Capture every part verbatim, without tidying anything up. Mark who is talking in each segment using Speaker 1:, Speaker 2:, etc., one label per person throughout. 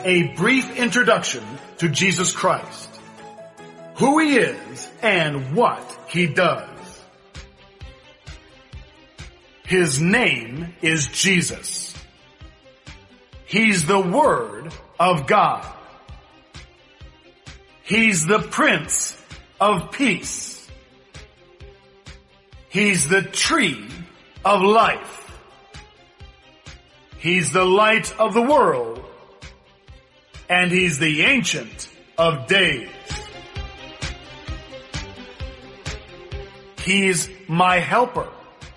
Speaker 1: a brief introduction to Jesus Christ, who he is and what he does. His name is Jesus. He's the Word of God. He's the Prince of Peace. He's the tree of life. He's the light of the world. And he's the Ancient of Days. He's my helper.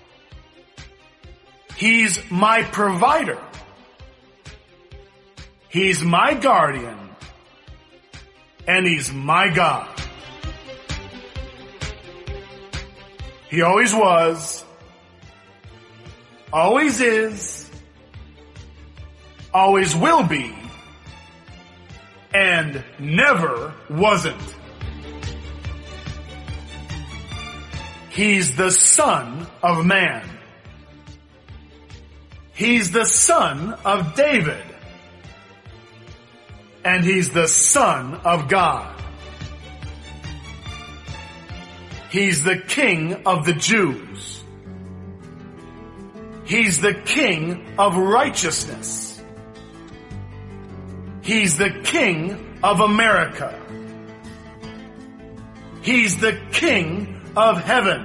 Speaker 1: He's my provider. He's my guardian. And he's my God. He always was, always is, always will be, and never wasn't. He's the Son of Man. He's the Son of David. And he's the Son of God. He's the King of the Jews. He's the King of righteousness. He's the King of America. He's the King of heaven.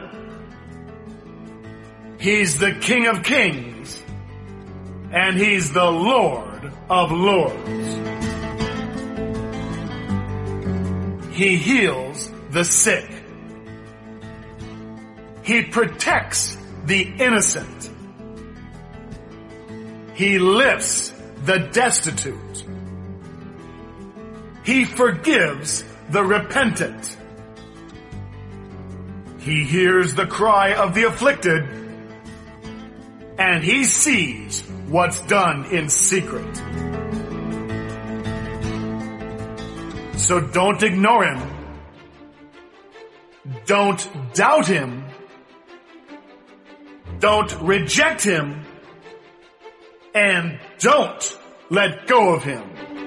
Speaker 1: He's the King of kings. And he's the Lord of lords. He heals the sick. He protects the innocent. He lifts the destitute. He forgives the repentant. He hears the cry of the afflicted. And he sees what's done in secret. So don't ignore him. Don't doubt him. Don't reject him. And don't let go of him.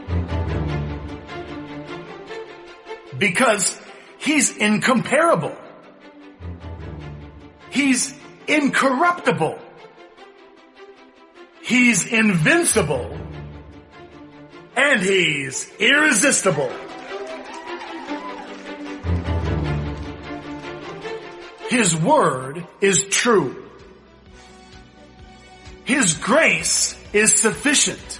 Speaker 1: Because he's incomparable. He's incorruptible. He's invincible. And he's irresistible. His word is true. His grace is sufficient.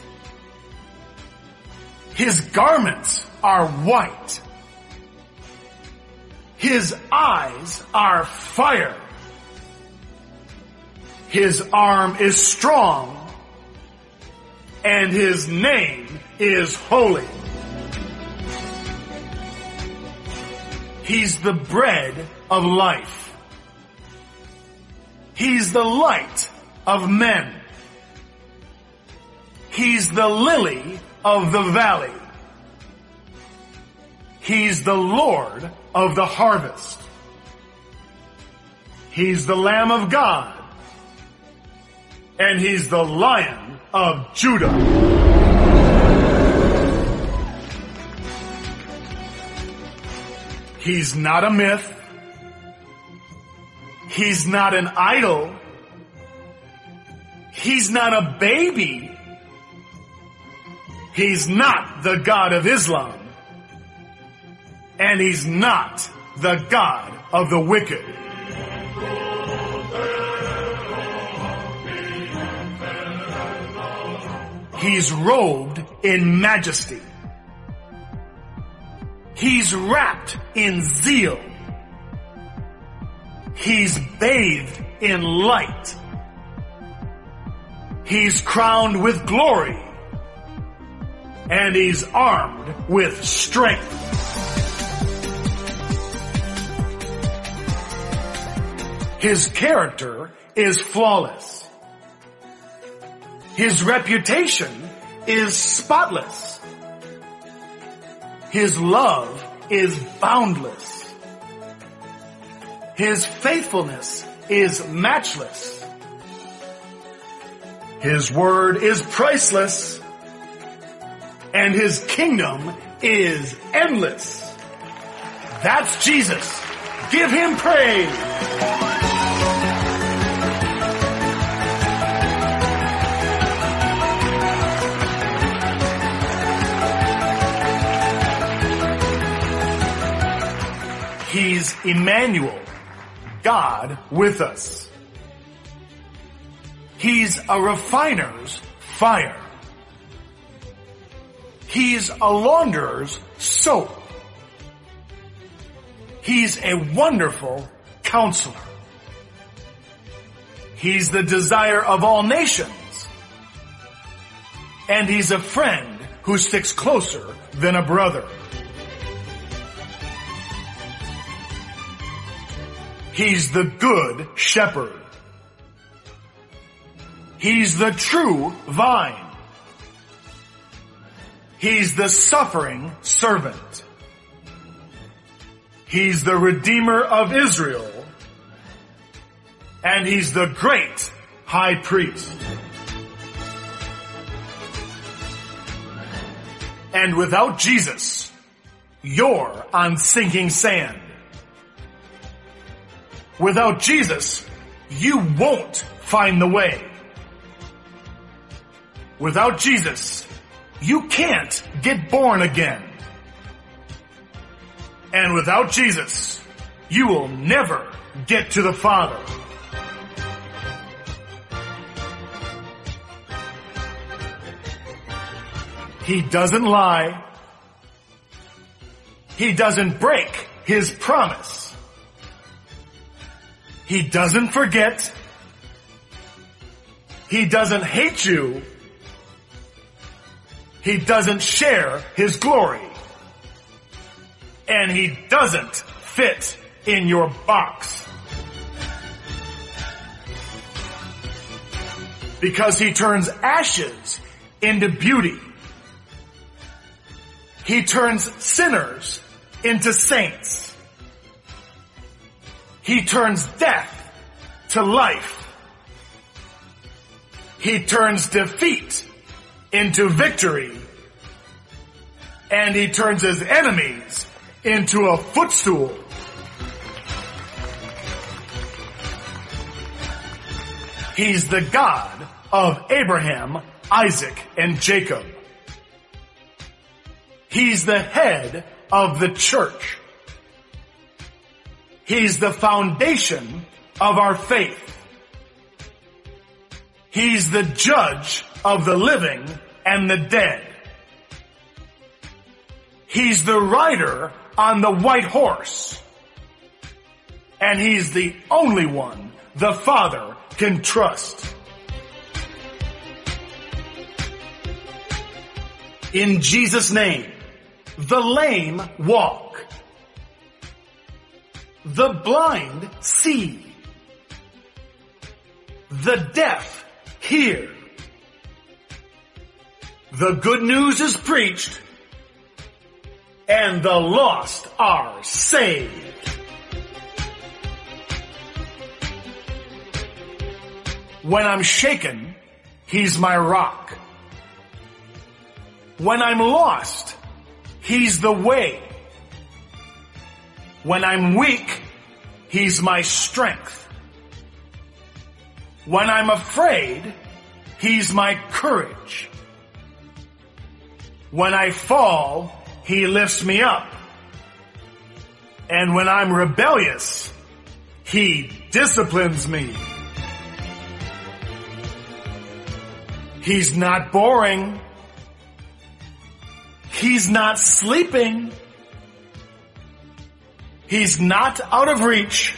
Speaker 1: His garments are white. His eyes are fire. His arm is strong. And his name is holy. He's the bread of life. He's the light of men. He's the lily of the valley. He's the Lord of the harvest. He's the Lamb of God. And he's the Lion of Judah. He's not a myth. He's not an idol. He's not a baby. He's not the God of Islam. And he's not the God of the wicked. He's robed in majesty. He's wrapped in zeal. He's bathed in light. He's crowned with glory. And he's armed with strength. His character is flawless. His reputation is spotless. His love is boundless. His faithfulness is matchless. His word is priceless. and his kingdom is endless. That's Jesus. Give him praise. He's Emmanuel, God with us. He's a refiner's fire. He's a launderer's soap. He's a wonderful counselor. He's the desire of all nations. And he's a friend who sticks closer than a brother. He's the good shepherd. He's the true vine. He's the suffering servant. He's the Redeemer of Israel. And he's the great high priest. And without Jesus, you're on sinking sand. Without Jesus, you won't find the way. Without Jesus, you can't get born again. And without Jesus, you will never get to the Father. He doesn't lie. He doesn't break his promise. He doesn't forget. He doesn't hate you. He doesn't share his glory. And he doesn't fit in your box. Because he turns ashes into beauty. He turns sinners into saints. He turns death to life. He turns defeat into victory. And he turns his enemies into a footstool. He's the God of Abraham, Isaac, and Jacob. He's the head of the church. He's the foundation of our faith. He's the judge of the living and the dead. He's the rider on the white horse. And he's the only one the Father can trust. In Jesus' name, the lame walk. The blind see. The deaf hear. The good news is preached, and the lost are saved. When I'm shaken, he's my rock. When I'm lost, he's the way. When I'm weak, he's my strength. When I'm afraid, he's my courage. When I fall, he lifts me up. And when I'm rebellious, he disciplines me. He's not boring. He's not sleeping. He's not out of reach.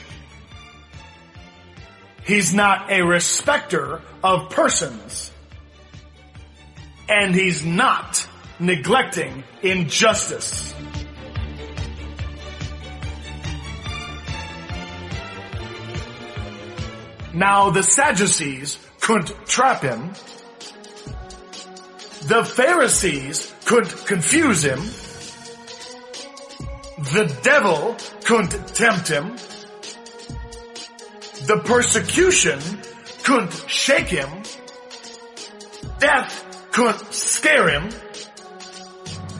Speaker 1: He's not a respecter of persons. And he's not neglecting injustice. Now the Sadducees couldn't trap him. The Pharisees couldn't confuse him. The devil couldn't tempt him. The persecution couldn't shake him. Death couldn't scare him.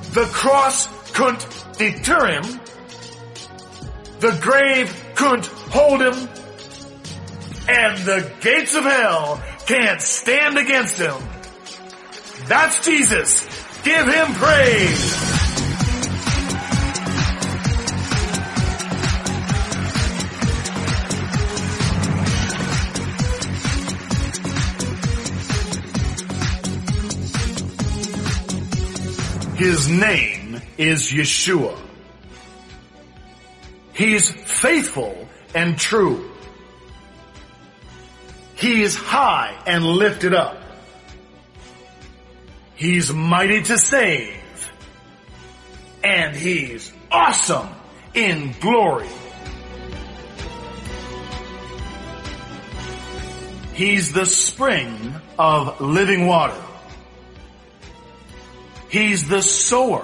Speaker 1: The cross couldn't deter him. The grave couldn't hold him. And the gates of hell can't stand against him. That's Jesus. Give him praise. His name is Yeshua. He's faithful and true. He's high and lifted up. He's mighty to save. And he's awesome in glory. He's the spring of living water. He's the sower.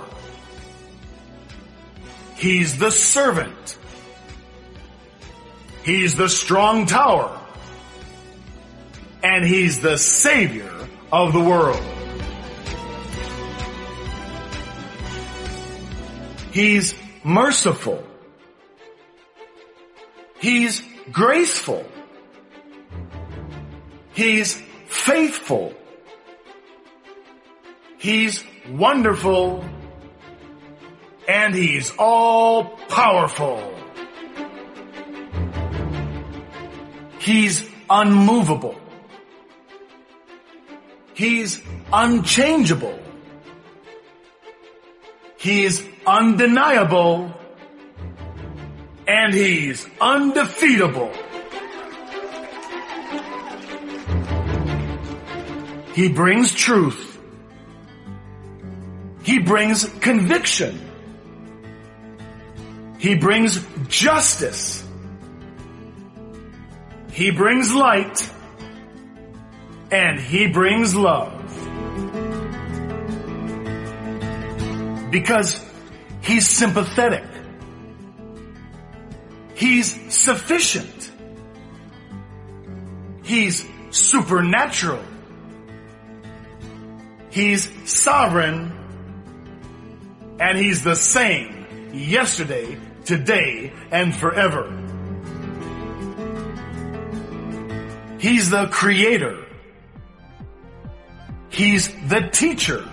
Speaker 1: He's the servant. He's the strong tower. And he's the Savior of the world. He's merciful. He's graceful. He's faithful. He's wonderful, and he's all powerful. He's unmovable. He's unchangeable. He's undeniable, and he's undefeatable. He brings truth. He brings conviction. He brings justice. He brings light. And he brings love. Because he's sympathetic. He's sufficient. He's supernatural. He's sovereign. And he's the same yesterday, today, and forever. He's the creator. He's the teacher.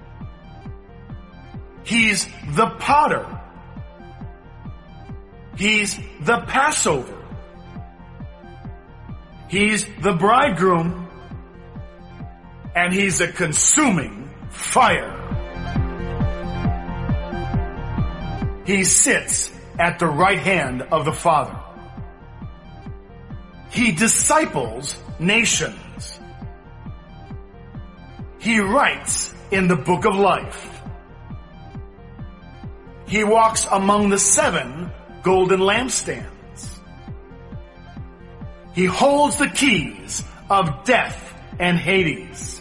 Speaker 1: He's the potter. He's the Passover. He's the bridegroom. And he's a consuming fire. He sits at the right hand of the Father. He disciples nations. He writes in the book of life. He walks among the seven golden lampstands. He holds the keys of death and Hades.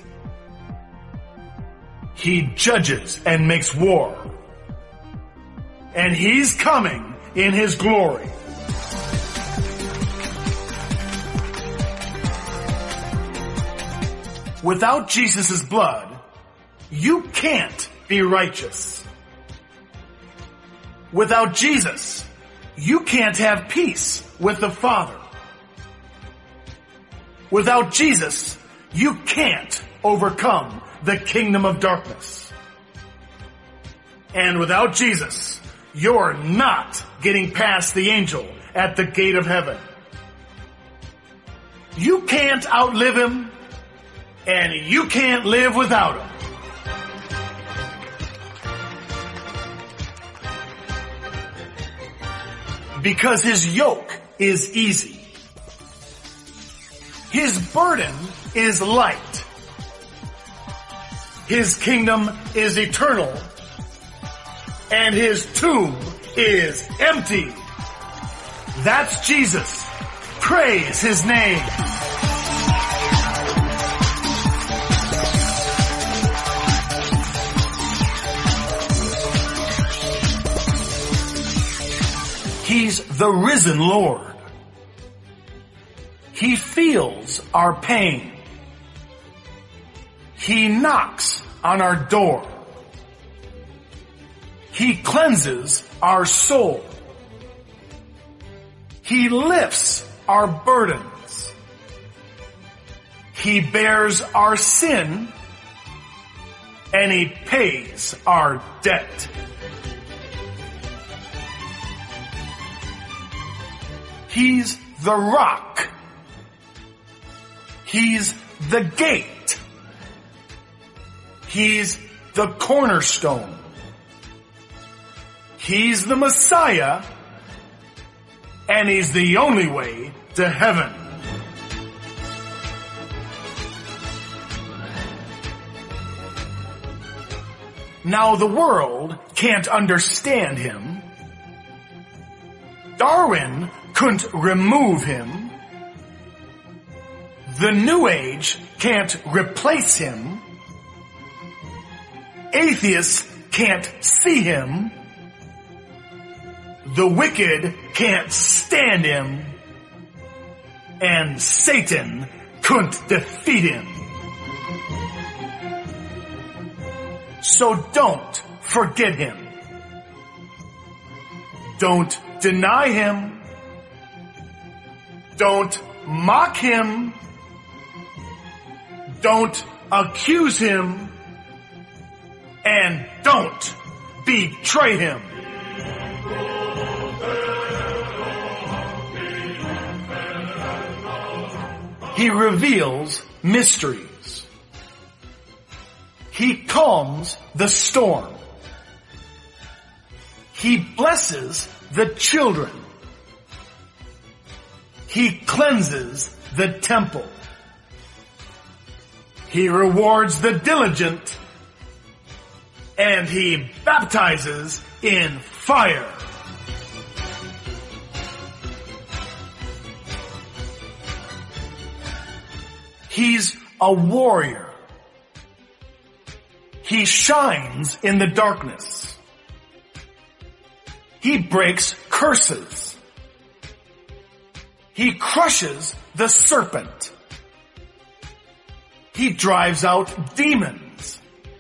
Speaker 1: He judges and makes war. And he's coming in his glory. Without Jesus' blood, you can't be righteous. Without Jesus, you can't have peace with the Father. Without Jesus, you can't overcome the kingdom of darkness. And without Jesus, you're not getting past the angel at the gate of heaven. You can't outlive him, and you can't live without him. Because his yoke is easy. His burden is light. His kingdom is eternal. And his tomb is empty. That's Jesus. Praise his name. He's the risen Lord. He feels our pain. He knocks on our door. He cleanses our soul. He lifts our burdens. He bears our sin, and He pays our debt. He's the rock. He's the gate. He's the cornerstone. He's the Messiah, and He's the only way to heaven. Now the world can't understand Him. Darwin couldn't remove Him. The New Age can't replace Him. Atheists can't see Him. The wicked can't stand Him. And Satan couldn't defeat Him. So don't forget Him. Don't deny Him. Don't mock Him. Don't accuse Him. And don't betray Him. He reveals mysteries. He calms the storm. He blesses the children. He cleanses the temple. He rewards the diligent. And He baptizes in fire. He's a warrior. He shines in the darkness. He breaks curses. He crushes the serpent. He drives out demons.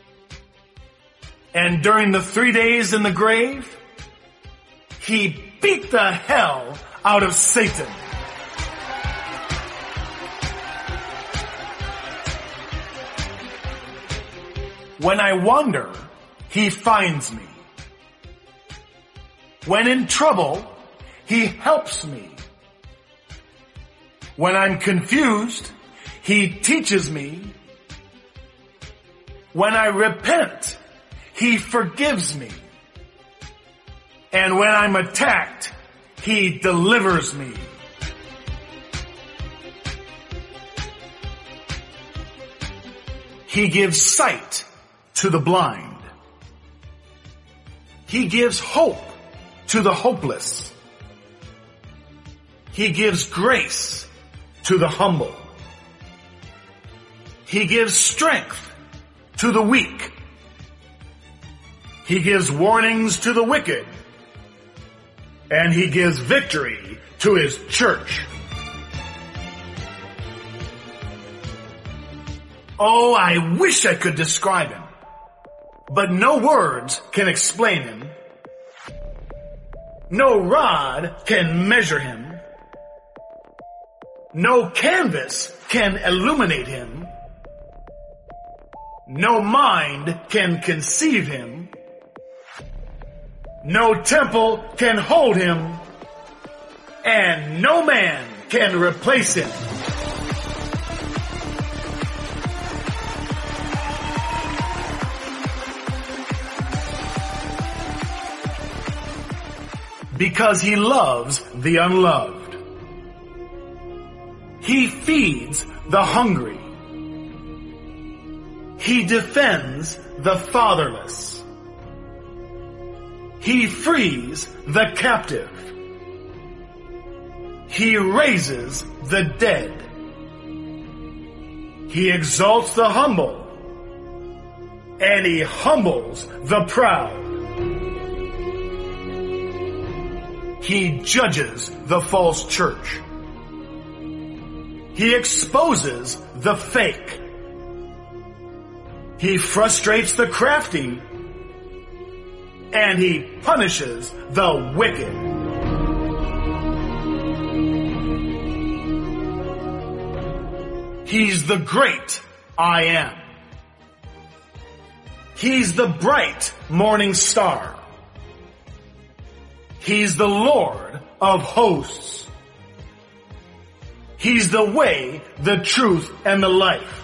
Speaker 1: And during the three days in the grave, He beat the hell out of Satan. When I wander, He finds me. When in trouble, He helps me. When I'm confused, He teaches me. When I repent, He forgives me. And when I'm attacked, He delivers me. He gives sight to the blind. He gives hope to the hopeless. He gives grace to the humble. He gives strength to the weak. He gives warnings to the wicked. And He gives victory to His church. Oh, I wish I could describe Him. But no words can explain Him. No rod can measure Him. No canvas can illuminate Him. No mind can conceive Him. No temple can hold Him. And no man can replace Him. Because He loves the unloved. He feeds the hungry. He defends the fatherless. He frees the captive. He raises the dead. He exalts the humble. And He humbles the proud. He judges the false church. He exposes the fake. He frustrates the crafty. and he punishes the wicked. He's the great I am. He's the bright morning star. He's the Lord of hosts. He's the way, the truth, and the life.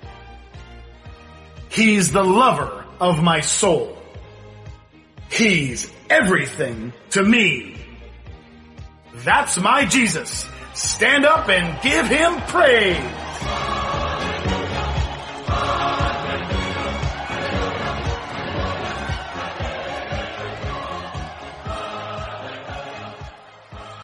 Speaker 1: He's the lover of my soul. He's everything to me. That's my Jesus. Stand up and give him praise.